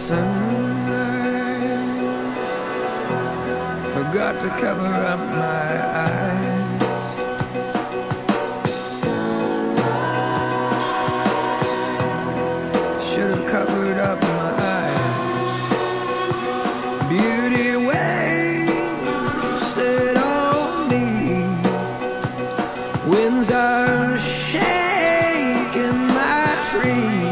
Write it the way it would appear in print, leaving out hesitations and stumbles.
Sunrise forgot to cover up my eyes. Should have covered up my eyes. Beauty wasted on me. Winds are shaking my tree.